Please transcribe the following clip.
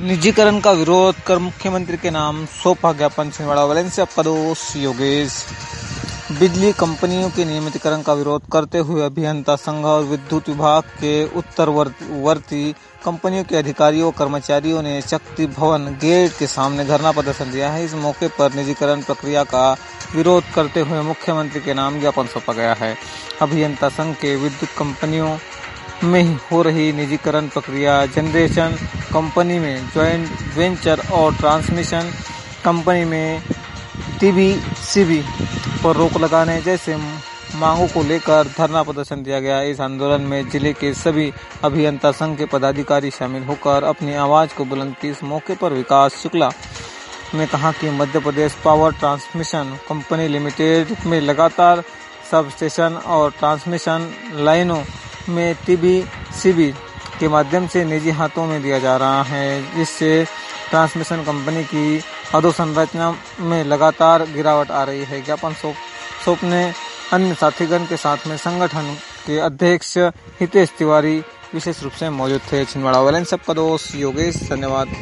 निजीकरण का विरोध कर मुख्यमंत्री के नाम सौंपा ज्ञापन। छिंदवाड़ा वैलेंसिया का दोस्त योगेश। बिजली कंपनियों के नियमितीकरण का विरोध करते हुए अभियंता संघ और विद्युत विभाग के उत्तरवर्ती कंपनियों के अधिकारियों और कर्मचारियों ने शक्ति भवन गेट के सामने धरना प्रदर्शन दिया है। इस मौके पर निजीकरण प्रक्रिया का विरोध करते हुए मुख्यमंत्री के नाम ज्ञापन सौंपा गया है। अभियंता संघ के विद्युत कंपनियों में हो रही निजीकरण प्रक्रिया, जनरेशन कंपनी में ज्वाइंट वेंचर और ट्रांसमिशन कंपनी में टीबीसीबी पर रोक लगाने जैसे मांगों को लेकर धरना प्रदर्शन दिया गया। इस आंदोलन में जिले के सभी अभियंता संघ के पदाधिकारी शामिल होकर अपनी आवाज को बुलंद की। इस मौके पर विकास शुक्ला ने कहा कि Madhya Pradesh power transmission company limited में लगातार सब स्टेशन और ट्रांसमिशन लाइनों में टीबीसीबी के माध्यम से निजी हाथों में दिया जा रहा है, जिससे ट्रांसमिशन कंपनी की अधोसंरचना में लगातार गिरावट आ रही है। ज्ञापन सौंपने अन्य साथीगण के साथ में संगठन के अध्यक्ष हितेश तिवारी विशेष रूप से मौजूद थे। छिंदवाड़ा वैलेंसिया का दोस्त योगेश। धन्यवाद।